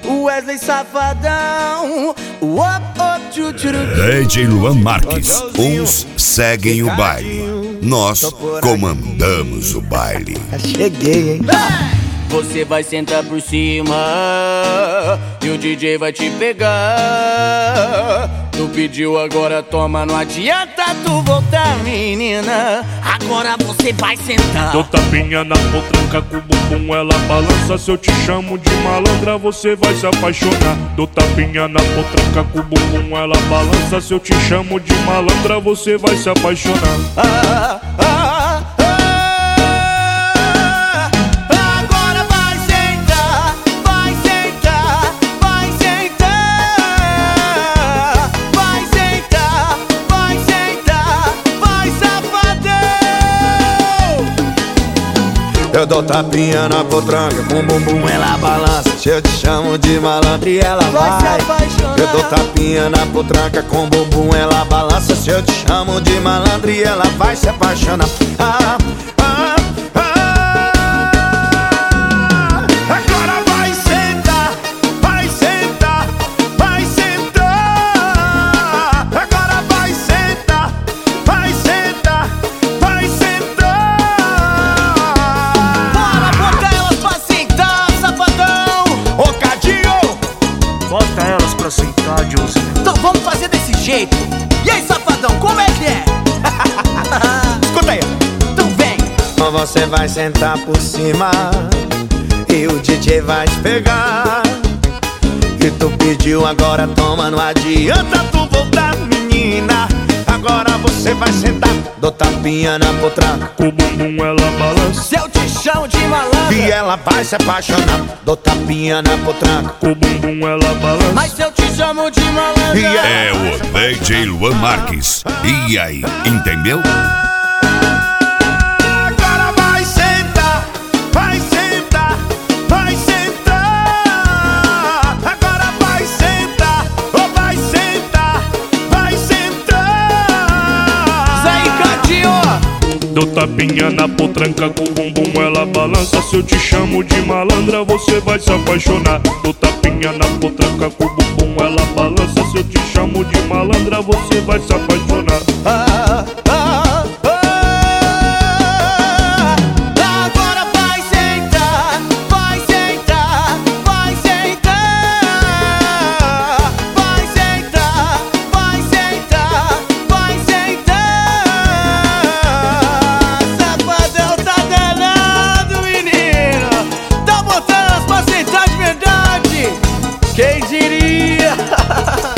Wesley Safadão. DJ Luan Marques. Uns seguem o baile, nós comandamos o baile. Cheguei, hein? Você vai sentar por cima e o DJ vai te pegar. Tu pediu, agora toma, não adianta tu voltar, menina. Agora você vai sentar. Dou tapinha na potranca com o bumbum, ela balança. Se eu te chamo de malandra, você vai se apaixonar. Dou tapinha na potranca com o bumbum, ela balança. Se eu te chamo de malandra, você vai se apaixonar. Eu dou tapinha na potranca, com bumbum ela balança. Se eu te chamo de malandro e ela vai. Eu dou tapinha na potranca, com bumbum ela balança. Se eu te chamo de malandro e ela vai se apaixonar. Agora vai sentar, vai sentar, vai sentar. Agora vai sentar, vai sentar, vai sentar. Bota elas pra sentar, Josinho. Então vamos fazer desse jeito. E aí, Safadão, como é que é? Escuta aí. Então vem. Você vai sentar por cima e o DJ vai te pegar. E tu pediu, agora toma, não adianta tu voltar, menina. Agora você vai sentar. Dou tapinha na potranca, com o bumbum ela balança. Se eu te chamo de malandra e ela vai se apaixonar. Dou tapinha na potranca, com o bumbum ela balança. mas se eu te chamo de malandra É o DJ Luan Marques. E aí, entendeu? agora vai sentar, vai sentar, vai sentar. Agora vai sentar, oh, vai sentar, vai sentar. Zé Ricardinho. Dou tapinha na potranca, com o bumbum ela balança. Se eu te chamo de malandra, você vai se apaixonar. Dou tapinha na potranca, com o bumbum ela balança. Se eu te chamo de malandra, você vai se apaixonar. Agora vai sentar, vai sentar, vai sentar. Vai sentar, vai sentar, vai sentar. Safadão tá danado, menino. Tá botando as pra sentar de verdade. Quem diria?